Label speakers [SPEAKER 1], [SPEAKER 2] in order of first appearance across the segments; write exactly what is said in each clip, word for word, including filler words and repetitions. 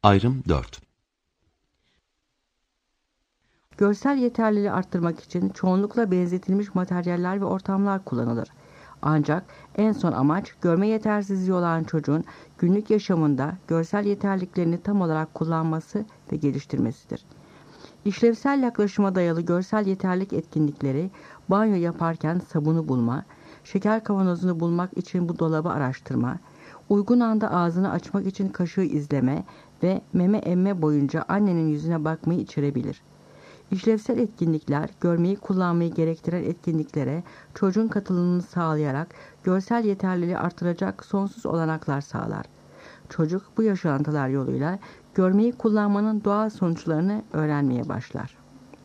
[SPEAKER 1] Ayrım dört.
[SPEAKER 2] Görsel yeterliliği arttırmak için çoğunlukla benzetilmiş materyaller ve ortamlar kullanılır. Ancak en son amaç görme yetersizliği olan çocuğun günlük yaşamında görsel yeterliliklerini tam olarak kullanması ve geliştirmesidir. İşlevsel yaklaşıma dayalı görsel yeterlilik etkinlikleri, banyo yaparken sabunu bulma, şeker kavanozunu bulmak için bu dolabı araştırma, uygun anda ağzını açmak için kaşığı izleme ve meme emme boyunca annenin yüzüne bakmayı içerebilir. İşlevsel etkinlikler, görmeyi kullanmayı gerektiren etkinliklere çocuğun katılımını sağlayarak görsel yeterliliği artıracak sonsuz olanaklar sağlar. Çocuk bu yaşantılar yoluyla görmeyi kullanmanın doğal sonuçlarını öğrenmeye başlar.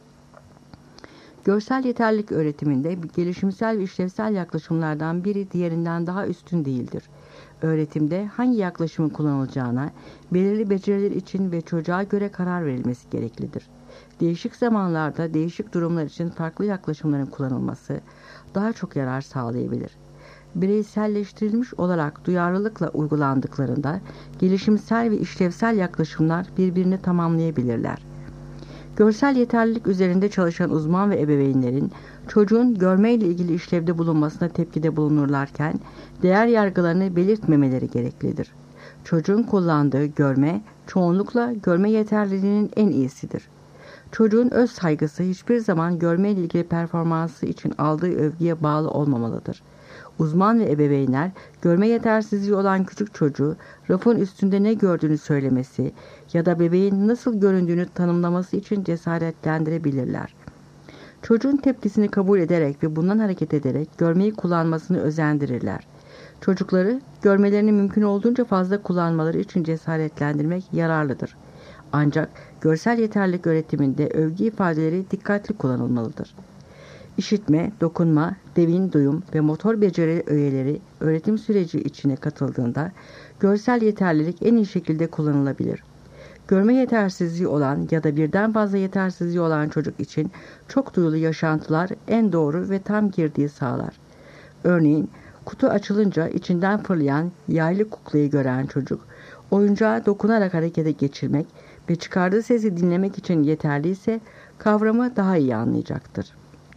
[SPEAKER 2] Görsel yeterlilik öğretiminde gelişimsel ve işlevsel yaklaşımlardan biri diğerinden daha üstün değildir. Öğretimde hangi yaklaşımın kullanılacağına, belirli beceriler için ve çocuğa göre karar verilmesi gereklidir. Değişik zamanlarda değişik durumlar için farklı yaklaşımların kullanılması daha çok yarar sağlayabilir. Bireyselleştirilmiş olarak duyarlılıkla uygulandıklarında gelişimsel ve işlevsel yaklaşımlar birbirini tamamlayabilirler. Görsel yeterlilik üzerinde çalışan uzman ve ebeveynlerin çocuğun görmeyle ilgili işlevde bulunmasına tepkide bulunurlarken değer yargılarını belirtmemeleri gereklidir. Çocuğun kullandığı görme çoğunlukla görme yeterliliğinin en iyisidir. Çocuğun öz saygısı hiçbir zaman görmeyle ilgili performansı için aldığı övgüye bağlı olmamalıdır. Uzman ve ebeveynler görme yetersizliği olan küçük çocuğu rafın üstünde ne gördüğünü söylemesi ya da bebeğin nasıl göründüğünü tanımlaması için cesaretlendirebilirler. Çocuğun tepkisini kabul ederek ve bundan hareket ederek görmeyi kullanmasını özendirirler. Çocukları görmelerini mümkün olduğunca fazla kullanmaları için cesaretlendirmek yararlıdır. Ancak görsel yeterlilik öğretiminde övgü ifadeleri dikkatli kullanılmalıdır. İşitme, dokunma, derin duyum ve motor beceri öğeleri öğretim süreci içine katıldığında görsel yeterlilik en iyi şekilde kullanılabilir. Görme yetersizliği olan ya da birden fazla yetersizliği olan çocuk için çok duyulu yaşantılar en doğru ve tam girdiği sağlar. Örneğin kutu açılınca içinden fırlayan yaylı kuklayı gören çocuk, oyuncağı dokunarak harekete geçirmek ve çıkardığı sesi dinlemek için yeterliyse kavramı daha iyi anlayacaktır.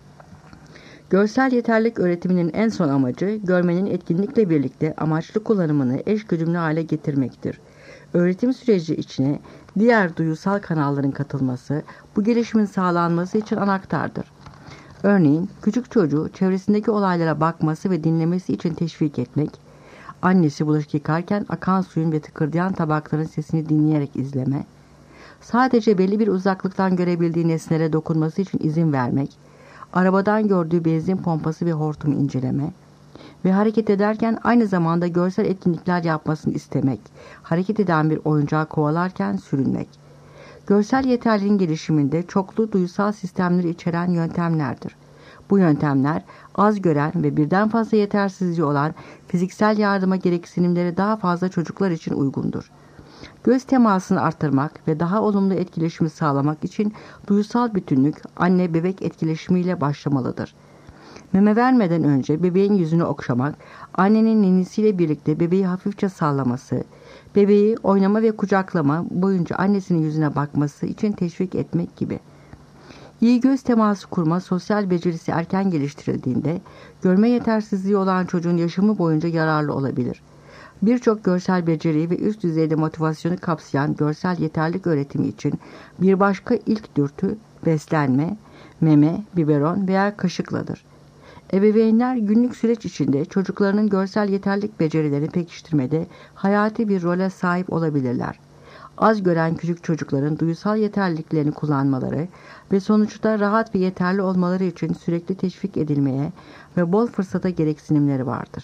[SPEAKER 2] Görsel yeterlilik öğretiminin en son amacı görmenin etkinlikle birlikte amaçlı kullanımını eşgüdümlü hale getirmektir. Öğretim süreci içine diğer duyusal kanalların katılması bu gelişimin sağlanması için anahtardır. Örneğin küçük çocuğu çevresindeki olaylara bakması ve dinlemesi için teşvik etmek, annesi bulaşık yıkarken akan suyun ve tıkırdayan tabakların sesini dinleyerek izleme, sadece belli bir uzaklıktan görebildiği nesnelere dokunması için izin vermek, arabadan gördüğü benzin pompası ve hortumu inceleme ve hareket ederken aynı zamanda görsel etkinlikler yapmasını istemek, hareket eden bir oyuncağı kovalarken sürünmek. Görsel yeterliliğin gelişiminde çoklu duyusal sistemleri içeren yöntemlerdir. Bu yöntemler az gören ve birden fazla yetersizliği olan fiziksel yardıma gereksinimleri daha fazla çocuklar için uygundur. Göz temasını artırmak ve daha olumlu etkileşimi sağlamak için duyusal bütünlük anne-bebek etkileşimiyle başlamalıdır. Meme vermeden önce bebeğin yüzünü okşamak, annenin ninisiyle birlikte bebeği hafifçe sallaması, bebeği oynama ve kucaklama boyunca annesinin yüzüne bakması için teşvik etmek gibi. İyi göz teması kurma sosyal becerisi erken geliştirildiğinde görme yetersizliği olan çocuğun yaşamı boyunca yararlı olabilir. Birçok görsel beceriyi ve üst düzeyde motivasyonu kapsayan görsel yeterlilik öğretimi için bir başka ilk dürtü beslenme, meme, biberon veya kaşıkladır. Ebeveynler günlük süreç içinde çocuklarının görsel yeterlilik becerilerini pekiştirmede hayati bir role sahip olabilirler. Az gören küçük çocukların duyusal yeterliliklerini kullanmaları ve sonuçta rahat ve yeterli olmaları için sürekli teşvik edilmeye ve bol fırsata gereksinimleri vardır.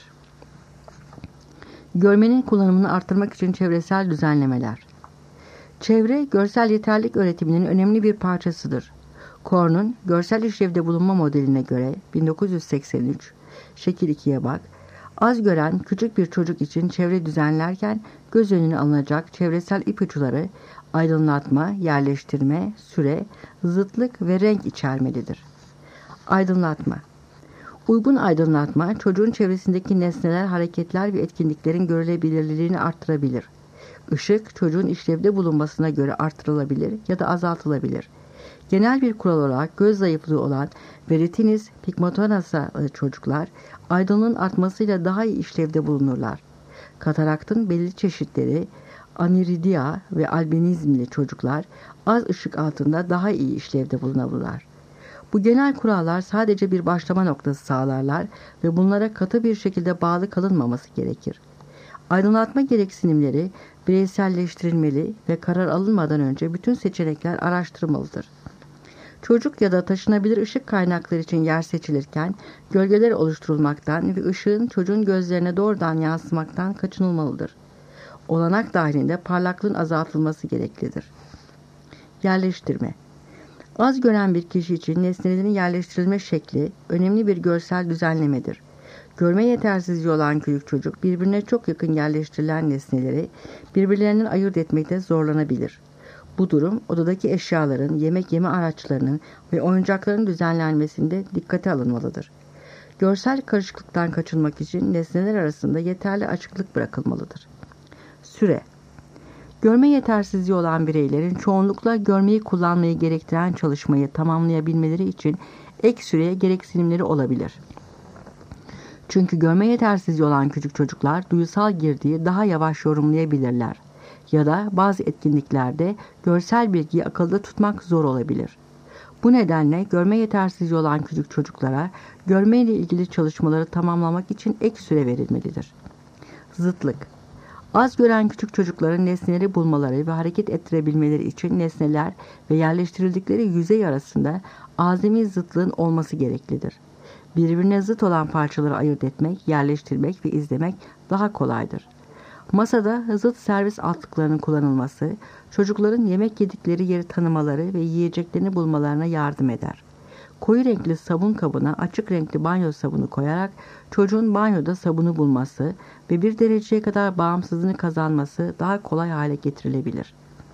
[SPEAKER 2] Görmenin kullanımını artırmak için çevresel düzenlemeler. Çevre, görsel yeterlilik öğretiminin önemli bir parçasıdır. Korn'un görsel işlevde bulunma modeline göre bin dokuz yüz seksen üç, şekil ikiye bak, az gören küçük bir çocuk için çevre düzenlerken göz önüne alınacak çevresel ipuçları aydınlatma, yerleştirme, süre, zıtlık ve renk içermelidir. Aydınlatma. Uygun aydınlatma çocuğun çevresindeki nesneler, hareketler ve etkinliklerin görülebilirliğini artırabilir. Işık çocuğun işlevde bulunmasına göre artırılabilir ya da azaltılabilir. Genel bir kural olarak göz zayıflığı olan ve retinitis pigmentosa çocuklar aydınlığın artmasıyla daha iyi işlevde bulunurlar. Kataraktın belli çeşitleri aniridia ve albinizmli çocuklar az ışık altında daha iyi işlevde bulunabilirler. Bu genel kurallar sadece bir başlama noktası sağlarlar ve bunlara katı bir şekilde bağlı kalınmaması gerekir. Aydınlatma gereksinimleri bireyselleştirilmeli ve karar alınmadan önce bütün seçenekler araştırılmalıdır. Çocuk ya da taşınabilir ışık kaynakları için yer seçilirken gölgeler oluşturulmaktan ve ışığın çocuğun gözlerine doğrudan yansımaktan kaçınılmalıdır. Olanak dahilinde parlaklığın azaltılması gereklidir. Yerleştirme. Az gören bir kişi için nesnelerin yerleştirilme şekli önemli bir görsel düzenlemedir. Görme yetersizliği olan küçük çocuk birbirine çok yakın yerleştirilen nesneleri birbirlerinden ayırt etmekte zorlanabilir. Bu durum odadaki eşyaların, yemek yeme araçlarının ve oyuncakların düzenlenmesinde dikkate alınmalıdır. Görsel karışıklıktan kaçınmak için nesneler arasında yeterli açıklık bırakılmalıdır. Süre. Görme yetersizliği olan bireylerin çoğunlukla görmeyi kullanmayı gerektiren çalışmayı tamamlayabilmeleri için ek süreye gereksinimleri olabilir. Çünkü görme yetersizliği olan küçük çocuklar duyusal girdiği daha yavaş yorumlayabilirler ya da bazı etkinliklerde görsel bilgiyi akılda tutmak zor olabilir. Bu nedenle görme yetersizliği olan küçük çocuklara görme ile ilgili çalışmaları tamamlamak için ek süre verilmelidir. Zıtlık. Az gören küçük çocukların nesneleri bulmaları ve hareket ettirebilmeleri için nesneler ve yerleştirildikleri yüzey arasında azami zıtlığın olması gereklidir. Birbirine zıt olan parçaları ayırt etmek, yerleştirmek ve izlemek daha kolaydır. Masada zıt servis altlıklarının kullanılması, çocukların yemek yedikleri yeri tanımaları ve yiyeceklerini bulmalarına yardım eder. Koyu renkli sabun kabına açık renkli banyo sabunu koyarak çocuğun banyoda sabunu bulması ve bir dereceye kadar bağımsızlığını kazanması daha kolay hale getirilebilir.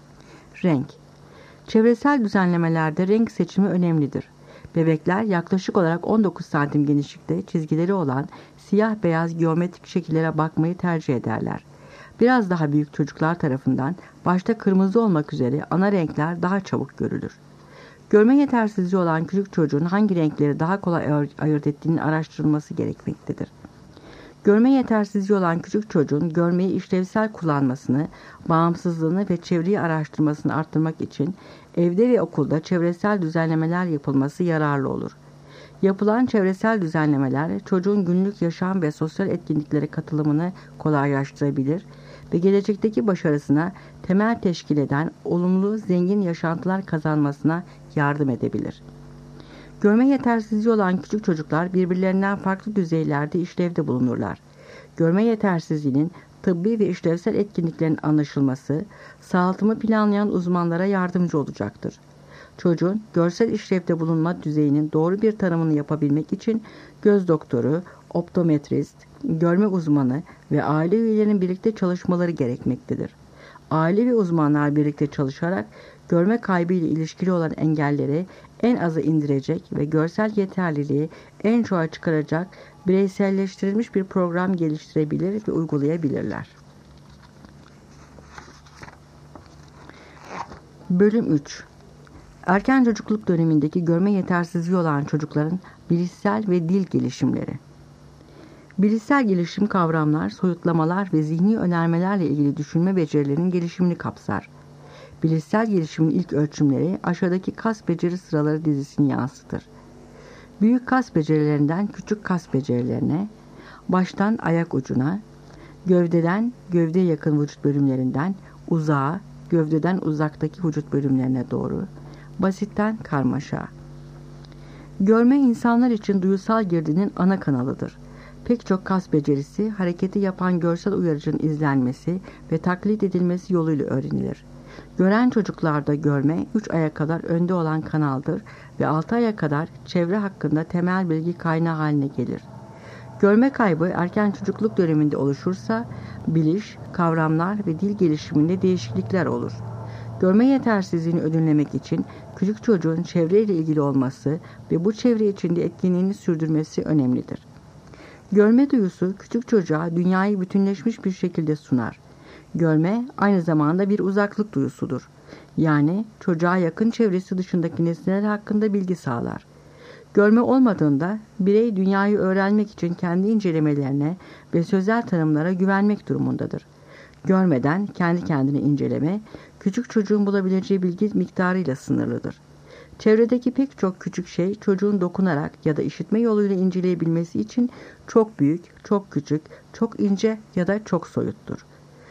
[SPEAKER 2] Renk. Çevresel düzenlemelerde renk seçimi önemlidir. Bebekler yaklaşık olarak on dokuz santim genişlikte çizgileri olan siyah beyaz geometrik şekillere bakmayı tercih ederler. Biraz daha büyük çocuklar tarafından başta kırmızı olmak üzere ana renkler daha çabuk görülür. Görme yetersizliği olan küçük çocuğun hangi renkleri daha kolay ayırt ettiğinin araştırılması gerekmektedir. Görme yetersizliği olan küçük çocuğun görmeyi işlevsel kullanmasını, bağımsızlığını ve çevreyi araştırmasını arttırmak için evde ve okulda çevresel düzenlemeler yapılması yararlı olur. Yapılan çevresel düzenlemeler çocuğun günlük yaşam ve sosyal etkinliklere katılımını kolaylaştırabilir ve gelecekteki başarısına temel teşkil eden olumlu, zengin yaşantılar kazanmasına yardım edebilir. Görme yetersizliği olan küçük çocuklar birbirlerinden farklı düzeylerde işlevde bulunurlar. Görme yetersizliğinin tıbbi ve işlevsel etkinliklerin anlaşılması, sağaltımı planlayan uzmanlara yardımcı olacaktır. Çocuğun görsel işlevde bulunma düzeyinin doğru bir tanımını yapabilmek için göz doktoru, optometrist, görme uzmanı ve aile üyelerinin birlikte çalışmaları gerekmektedir. Aile ve uzmanlar birlikte çalışarak görme kaybı ile ilişkili olan engelleri en aza indirecek ve görsel yeterliliği en çoğa çıkaracak bireyselleştirilmiş bir program geliştirebilir ve uygulayabilirler. Bölüm üç. Erken çocukluk dönemindeki görme yetersizliği olan çocukların bilişsel ve dil gelişimleri. Bilişsel gelişim kavramlar, soyutlamalar ve zihni önermelerle ilgili düşünme becerilerinin gelişimini kapsar. Bilişsel gelişimin ilk ölçümleri aşağıdaki kas beceri sıraları dizisini yansıtır. Büyük kas becerilerinden küçük kas becerilerine, baştan ayak ucuna, gövdeden gövdeye yakın vücut bölümlerinden uzağa, gövdeden uzaktaki vücut bölümlerine doğru, basitten karmaşa. Görme insanlar için duyusal girdinin ana kanalıdır. Pek çok kas becerisi, hareketi yapan görsel uyarıcının izlenmesi ve taklit edilmesi yoluyla öğrenilir. Gören çocuklarda görme üç aya kadar önde olan kanaldır ve altı aya kadar çevre hakkında temel bilgi kaynağı haline gelir. Görme kaybı erken çocukluk döneminde oluşursa biliş, kavramlar ve dil gelişiminde değişiklikler olur. Görme yetersizliğini ödünlemek için küçük çocuğun çevreyle ilgili olması ve bu çevre içinde etkinliğini sürdürmesi önemlidir. Görme duyusu küçük çocuğa dünyayı bütünleşmiş bir şekilde sunar. Görme aynı zamanda bir uzaklık duyusudur. Yani çocuğa yakın çevresi dışındaki nesneler hakkında bilgi sağlar. Görme olmadığında birey dünyayı öğrenmek için kendi incelemelerine ve sözel tanımlara güvenmek durumundadır. Görmeden kendi kendine inceleme, küçük çocuğun bulabileceği bilgi miktarıyla sınırlıdır. Çevredeki pek çok küçük şey çocuğun dokunarak ya da işitme yoluyla inceleyebilmesi için çok büyük, çok küçük, çok ince ya da çok soyuttur.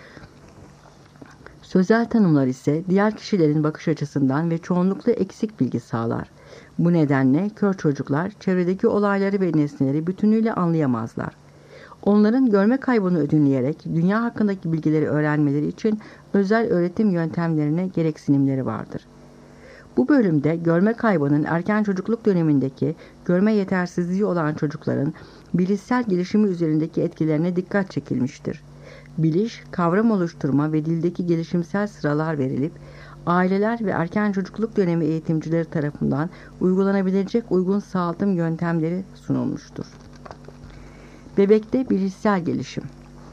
[SPEAKER 2] Sözel tanımlar ise diğer kişilerin bakış açısından ve çoğunlukla eksik bilgi sağlar. Bu nedenle kör çocuklar çevredeki olayları ve nesneleri bütünüyle anlayamazlar. Onların görme kaybını ödünleyerek dünya hakkındaki bilgileri öğrenmeleri için özel öğretim yöntemlerine gereksinimleri vardır. Bu bölümde görme kaybının erken çocukluk dönemindeki görme yetersizliği olan çocukların bilişsel gelişimi üzerindeki etkilerine dikkat çekilmiştir. Biliş, kavram oluşturma ve dildeki gelişimsel sıralar verilip, aileler ve erken çocukluk dönemi eğitimcileri tarafından uygulanabilecek uygun sağaltım yöntemleri sunulmuştur. Bebekte bilişsel gelişim.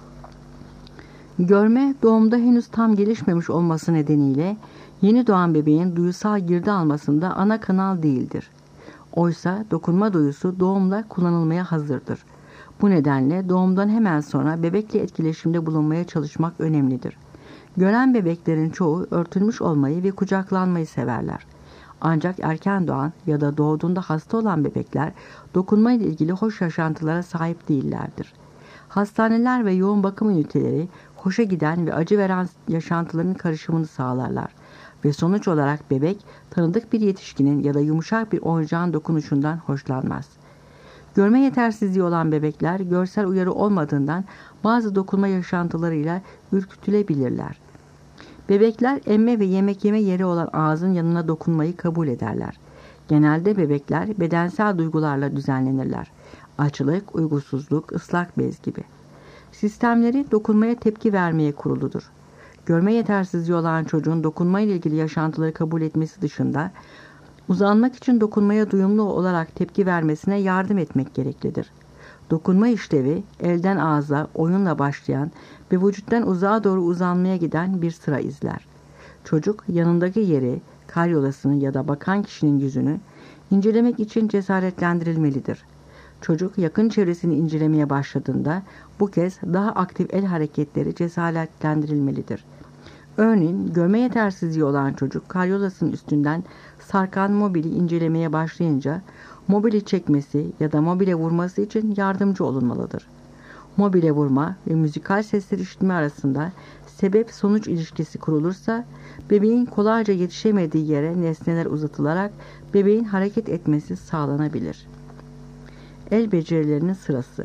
[SPEAKER 2] Görme, doğumda henüz tam gelişmemiş olması nedeniyle yeni doğan bebeğin duyusal girdi almasında ana kanal değildir. Oysa dokunma duyusu doğumla kullanılmaya hazırdır. Bu nedenle doğumdan hemen sonra bebekle etkileşimde bulunmaya çalışmak önemlidir. Gören bebeklerin çoğu örtülmüş olmayı ve kucaklanmayı severler. Ancak erken doğan ya da doğduğunda hasta olan bebekler dokunma ile ilgili hoş yaşantılara sahip değillerdir. Hastaneler ve yoğun bakım üniteleri hoşa giden ve acı veren yaşantıların karışımını sağlarlar ve sonuç olarak bebek tanıdık bir yetişkinin ya da yumuşak bir oyuncağın dokunuşundan hoşlanmaz. Görme yetersizliği olan bebekler görsel uyarı olmadığından bazı dokunma yaşantılarıyla ürkütülebilirler. Bebekler emme ve yemek yeme yeri olan ağzın yanına dokunmayı kabul ederler. Genelde bebekler bedensel duygularla düzenlenirler. Açlık, uygusuzluk, ıslak bez gibi. Sistemleri dokunmaya tepki vermeye kuruludur. Görme yetersizliği olan çocuğun dokunma ile ilgili yaşantıları kabul etmesi dışında uzanmak için dokunmaya duyumlu olarak tepki vermesine yardım etmek gereklidir. Dokunma işlevi elden ağza oyunla başlayan ve vücuttan uzağa doğru uzanmaya giden bir sıra izler. Çocuk yanındaki yeri, karyolasını ya da bakan kişinin yüzünü incelemek için cesaretlendirilmelidir. Çocuk yakın çevresini incelemeye başladığında bu kez daha aktif el hareketleri cesaretlendirilmelidir. Örneğin görme yetersizliği olan çocuk karyolasının üstünden sarkan mobili incelemeye başlayınca mobili çekmesi ya da mobile vurması için yardımcı olunmalıdır. Mobile vurma ve müzikal sesler işitme arasında sebep-sonuç ilişkisi kurulursa bebeğin kolayca yetişemediği yere nesneler uzatılarak bebeğin hareket etmesi sağlanabilir. El becerilerinin sırası.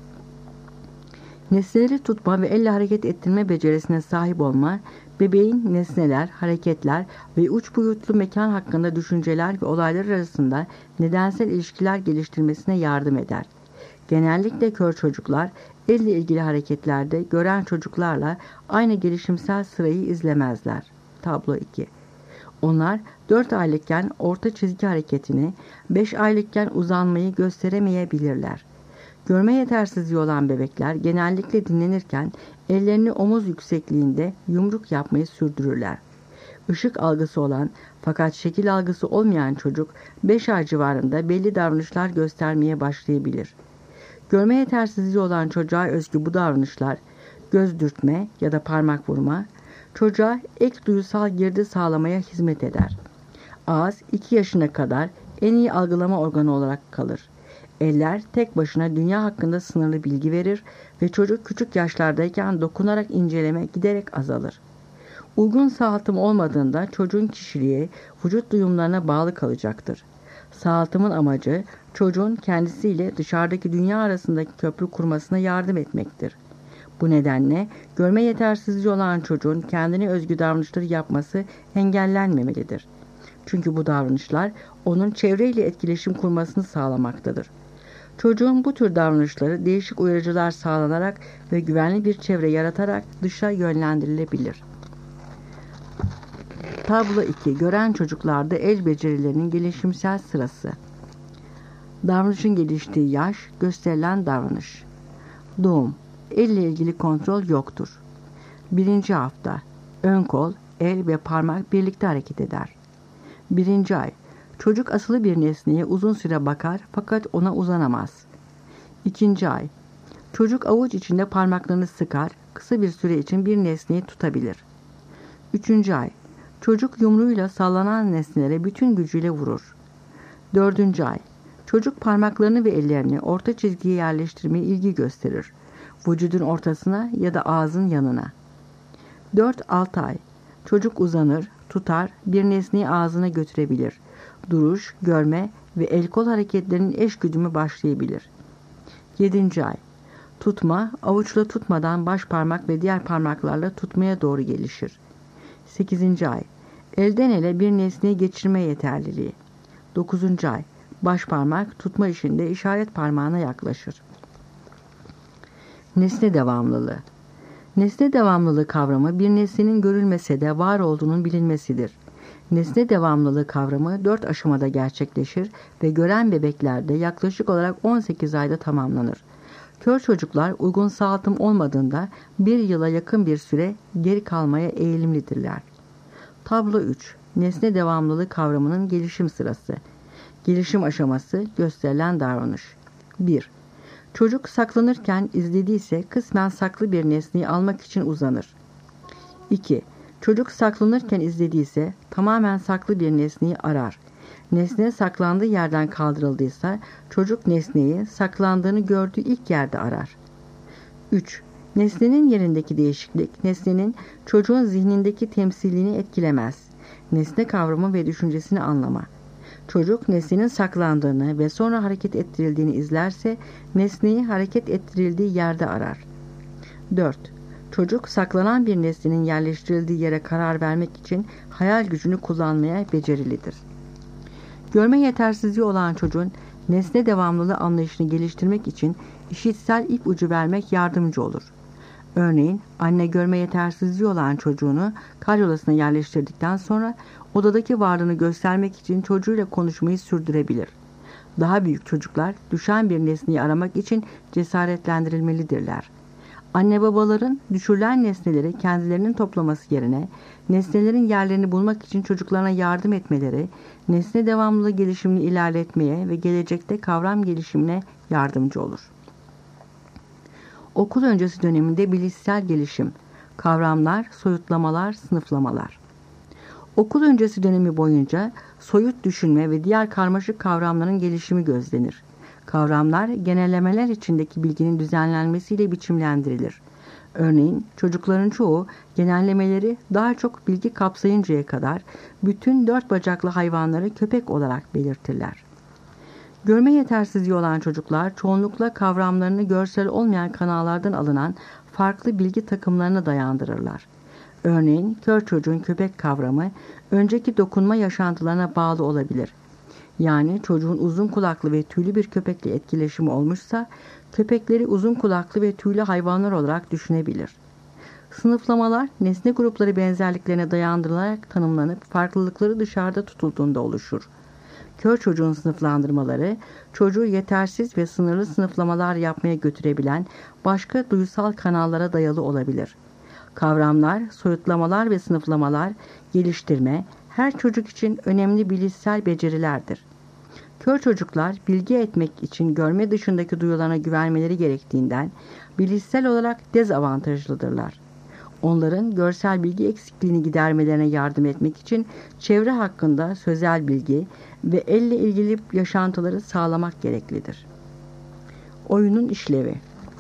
[SPEAKER 2] Nesneleri tutma ve elle hareket ettirme becerisine sahip olma, bebeğin nesneler, hareketler ve uç boyutlu mekan hakkında düşünceler ve olaylar arasında nedensel ilişkiler geliştirmesine yardım eder. Genellikle kör çocuklar, elle ilgili hareketlerde gören çocuklarla aynı gelişimsel sırayı izlemezler. Tablo iki. Onlar dört aylıkken orta çizgi hareketini, beş aylıkken uzanmayı gösteremeyebilirler. Görme yetersizliği olan bebekler genellikle dinlenirken ellerini omuz yüksekliğinde yumruk yapmayı sürdürürler. Işık algısı olan fakat şekil algısı olmayan çocuk beş ay civarında belli davranışlar göstermeye başlayabilir. Görme yetersizliği olan çocuğa özgü bu davranışlar göz dürtme ya da parmak vurma, çocuğa ek duyusal girdi sağlamaya hizmet eder. Ağız iki yaşına kadar en iyi algılama organı olarak kalır. Eller tek başına dünya hakkında sınırlı bilgi verir ve çocuk küçük yaşlardayken dokunarak inceleme giderek azalır. Uygun sağaltım olmadığında çocuğun kişiliği vücut duyumlarına bağlı kalacaktır. Sağaltımın amacı çocuğun kendisiyle dışarıdaki dünya arasındaki köprü kurmasına yardım etmektir. Bu nedenle görme yetersizliği olan çocuğun kendine özgü davranışları yapması engellenmemelidir. Çünkü bu davranışlar onun çevreyle etkileşim kurmasını sağlamaktadır. Çocuğun bu tür davranışları değişik uyarıcılar sağlanarak ve güvenli bir çevre yaratarak dışa yönlendirilebilir. Tablo iki. Gören çocuklarda el becerilerinin gelişimsel sırası. Davranışın geliştiği yaş, gösterilen davranış. Doğum. Elle ilgili kontrol yoktur. Birinci hafta. Ön kol, el ve parmak birlikte hareket eder. Birinci ay. Çocuk asılı bir nesneye uzun süre bakar fakat ona uzanamaz. İkinci ay. Çocuk avuç içinde parmaklarını sıkar, kısa bir süre için bir nesneyi tutabilir. Üçüncü ay. Çocuk yumruğuyla sallanan nesnelere bütün gücüyle vurur. Dördüncü ay. Çocuk parmaklarını ve ellerini orta çizgiye yerleştirmeye ilgi gösterir. Vücudun ortasına ya da ağzın yanına. Dört altı ay. Çocuk uzanır, tutar, bir nesneyi ağzına götürebilir. Duruş, görme ve el kol hareketlerinin eş güdümü başlayabilir. Yedinci ay. Tutma, avuçla tutmadan baş parmak ve diğer parmaklarla tutmaya doğru gelişir. Sekizinci ay. Elden ele bir nesneyi geçirme yeterliliği. Dokuzuncu ay. Baş parmak tutma işinde işaret parmağına yaklaşır. Nesne devamlılığı. Nesne devamlılığı kavramı bir nesnenin görülmese de var olduğunun bilinmesidir. Nesne devamlılığı kavramı dört aşamada gerçekleşir ve gören bebeklerde yaklaşık olarak on sekiz ayda tamamlanır. Kör çocuklar uygun sağaltım olmadığında bir yıla yakın bir süre geri kalmaya eğilimlidirler. Tablo üç. Nesne devamlılığı kavramının gelişim sırası. Gelişim aşaması, gösterilen davranış. bir. Çocuk saklanırken izlediyse kısmen saklı bir nesneyi almak için uzanır. iki. Çocuk saklanırken izlediyse tamamen saklı bir nesneyi arar. Nesne saklandığı yerden kaldırıldıysa çocuk nesneyi saklandığını gördüğü ilk yerde arar. üç. Nesnenin yerindeki değişiklik nesnenin çocuğun zihnindeki temsilini etkilemez. Nesne kavramı ve düşüncesini anlama. Çocuk nesnenin saklandığını ve sonra hareket ettirildiğini izlerse nesneyi hareket ettirildiği yerde arar. dört. Çocuk saklanan bir nesnenin yerleştirildiği yere karar vermek için hayal gücünü kullanmaya becerilidir. Görme yetersizliği olan çocuğun nesne devamlılığı anlayışını geliştirmek için işitsel ipucu vermek yardımcı olur. Örneğin anne görme yetersizliği olan çocuğunu karyolasına yerleştirdikten sonra odadaki varlığını göstermek için çocuğuyla konuşmayı sürdürebilir. Daha büyük çocuklar düşen bir nesneyi aramak için cesaretlendirilmelidirler. Anne babaların düşürülen nesneleri kendilerinin toplaması yerine nesnelerin yerlerini bulmak için çocuklarına yardım etmeleri, nesne devamlılığı gelişimini ilerletmeye ve gelecekte kavram gelişimine yardımcı olur. Okul öncesi döneminde bilişsel gelişim, kavramlar, soyutlamalar, sınıflamalar. Okul öncesi dönemi boyunca soyut düşünme ve diğer karmaşık kavramların gelişimi gözlenir. Kavramlar, genellemeler içindeki bilginin düzenlenmesiyle biçimlendirilir. Örneğin çocukların çoğu genellemeleri daha çok bilgi kapsayıncaya kadar bütün dört bacaklı hayvanları köpek olarak belirtirler. Görme yetersizliği olan çocuklar çoğunlukla kavramlarını görsel olmayan kanallardan alınan farklı bilgi takımlarına dayandırırlar. Örneğin kör çocuğun köpek kavramı önceki dokunma yaşantılarına bağlı olabilir. Yani çocuğun uzun kulaklı ve tüylü bir köpekle etkileşimi olmuşsa köpekleri uzun kulaklı ve tüylü hayvanlar olarak düşünebilir. Sınıflamalar nesne grupları benzerliklerine dayandırılarak tanımlanıp farklılıkları dışarıda tutulduğunda oluşur. Kör çocuğun sınıflandırmaları çocuğu yetersiz ve sınırlı sınıflamalar yapmaya götürebilen başka duysal kanallara dayalı olabilir. Kavramlar, soyutlamalar ve sınıflamalar geliştirme her çocuk için önemli bilişsel becerilerdir. Kör çocuklar bilgi etmek için görme dışındaki duyularına güvenmeleri gerektiğinden bilişsel olarak dezavantajlıdırlar. Onların görsel bilgi eksikliğini gidermelerine yardım etmek için çevre hakkında sözel bilgi ve elle ilgili yaşantıları sağlamak gereklidir. Oyunun işlevi.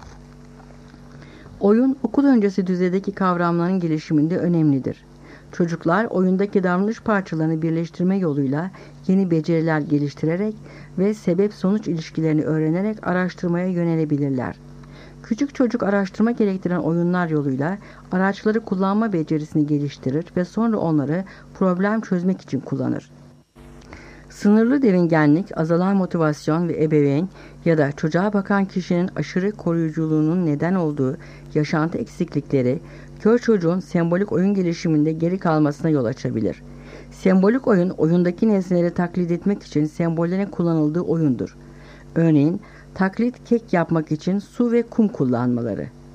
[SPEAKER 2] Oyun okul öncesi düzeydeki kavramların gelişiminde önemlidir. Çocuklar oyundaki davranış parçalarını birleştirme yoluyla yeni beceriler geliştirerek ve sebep-sonuç ilişkilerini öğrenerek araştırmaya yönelebilirler. Küçük çocuk araştırma gerektiren oyunlar yoluyla araçları kullanma becerisini geliştirir ve sonra onları problem çözmek için kullanır. Sınırlı devingenlik, azalan motivasyon ve ebeveyn ya da çocuğa bakan kişinin aşırı koruyuculuğunun neden olduğu yaşantı eksiklikleri, kör çocuğun sembolik oyun gelişiminde geri kalmasına yol açabilir. Sembolik oyun, oyundaki nesneleri taklit etmek için sembollerin kullanıldığı oyundur. Örneğin, taklit kek yapmak için su ve kum kullanmaları.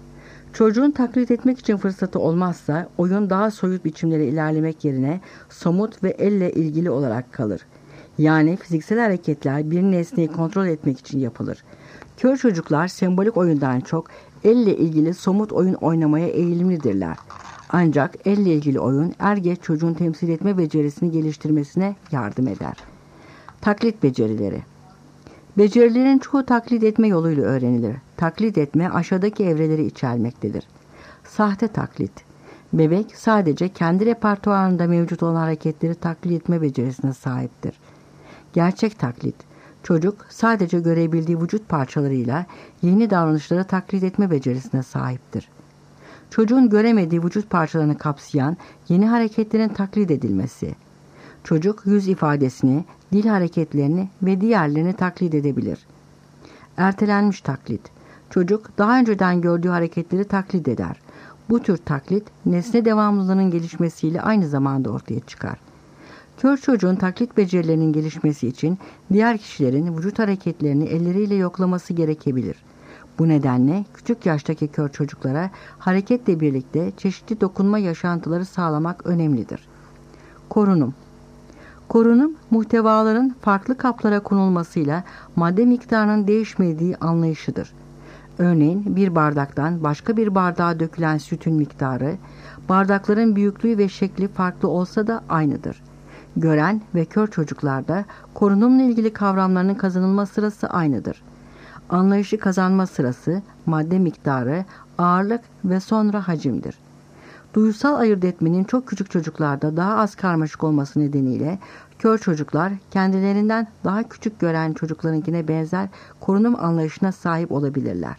[SPEAKER 2] Çocuğun taklit etmek için fırsatı olmazsa oyun daha soyut biçimlere ilerlemek yerine somut ve elle ilgili olarak kalır. Yani fiziksel hareketler bir nesneyi kontrol etmek için yapılır. Kör çocuklar sembolik oyundan çok elle ilgili somut oyun oynamaya eğilimlidirler. Ancak elle ilgili oyun er geç çocuğun temsil etme becerisini geliştirmesine yardım eder. Taklit becerileri. Becerilerin çoğu taklit etme yoluyla öğrenilir. Taklit etme aşağıdaki evreleri içermektedir. Sahte taklit. Bebek sadece kendi repertuarında mevcut olan hareketleri taklit etme becerisine sahiptir. Gerçek taklit. Çocuk sadece görebildiği vücut parçalarıyla yeni davranışları taklit etme becerisine sahiptir. Çocuğun göremediği vücut parçalarını kapsayan yeni hareketlerin taklit edilmesi. Çocuk yüz ifadesini, dil hareketlerini ve diğerlerini taklit edebilir. Ertelenmiş taklit. Çocuk daha önceden gördüğü hareketleri taklit eder. Bu tür taklit nesne devamlılığının gelişmesiyle aynı zamanda ortaya çıkar. Kör çocuğun taklit becerilerinin gelişmesi için diğer kişilerin vücut hareketlerini elleriyle yoklaması gerekebilir. Bu nedenle küçük yaştaki kör çocuklara hareketle birlikte çeşitli dokunma yaşantıları sağlamak önemlidir. Korunum. Korunum, muhtevaların farklı kaplara konulmasıyla madde miktarının değişmediği anlayışıdır. Örneğin bir bardaktan başka bir bardağa dökülen sütün miktarı, bardakların büyüklüğü ve şekli farklı olsa da aynıdır. Gören ve kör çocuklarda korunumla ilgili kavramlarının kazanılma sırası aynıdır. Anlayışı kazanma sırası, madde miktarı, ağırlık ve sonra hacimdir. Duysal ayırt etmenin çok küçük çocuklarda daha az karmaşık olması nedeniyle kör çocuklar kendilerinden daha küçük gören çocuklarınkine benzer korunum anlayışına sahip olabilirler.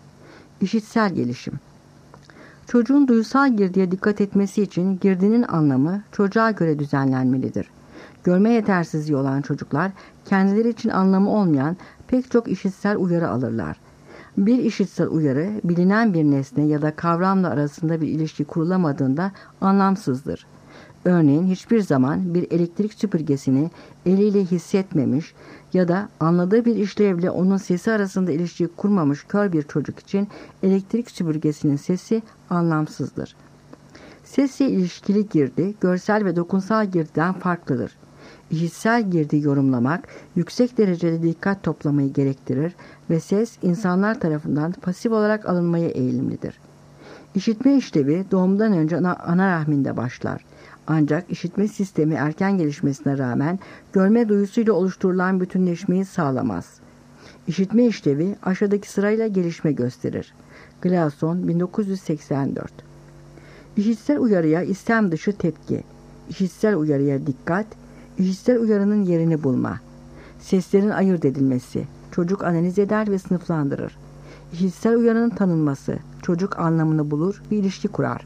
[SPEAKER 2] İşitsel gelişim. Çocuğun duysal girdiye dikkat etmesi için girdinin anlamı çocuğa göre düzenlenmelidir. Görme yetersizliği olan çocuklar kendileri için anlamı olmayan pek çok işitsel uyarı alırlar. Bir işitsel uyarı bilinen bir nesne ya da kavramla arasında bir ilişki kurulamadığında anlamsızdır. Örneğin hiçbir zaman bir elektrik süpürgesini eliyle hissetmemiş ya da anladığı bir işlevle onun sesi arasında ilişki kurmamış kör bir çocuk için elektrik süpürgesinin sesi anlamsızdır. Sesle ilişkili girdi, görsel ve dokunsal girdiden farklıdır. İşitsel girdi yorumlamak, yüksek derecede dikkat toplamayı gerektirir ve ses insanlar tarafından pasif olarak alınmaya eğilimlidir. İşitme işlevi doğumdan önce ana, ana rahminde başlar. Ancak işitme sistemi erken gelişmesine rağmen görme duyusuyla oluşturulan bütünleşmeyi sağlamaz. İşitme işlevi aşağıdaki sırayla gelişme gösterir. Gleason bin dokuz yüz seksen dört. İşitsel uyarıya istem dışı tepki, işitsel uyarıya dikkat, işitsel uyarının yerini bulma, seslerin ayırt edilmesi, çocuk analiz eder ve sınıflandırır. İşitsel uyarının tanınması, çocuk anlamını bulur ve ilişki kurar.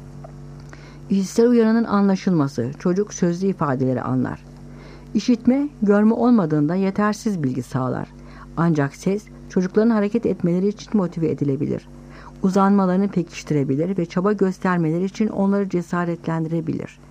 [SPEAKER 2] İşitsel uyarının anlaşılması, çocuk sözlü ifadeleri anlar. İşitme, görme olmadığında yetersiz bilgi sağlar. Ancak ses, çocukların hareket etmeleri için motive edilebilir. Uzanmalarını pekiştirebilir ve çaba göstermeleri için onları cesaretlendirebilir.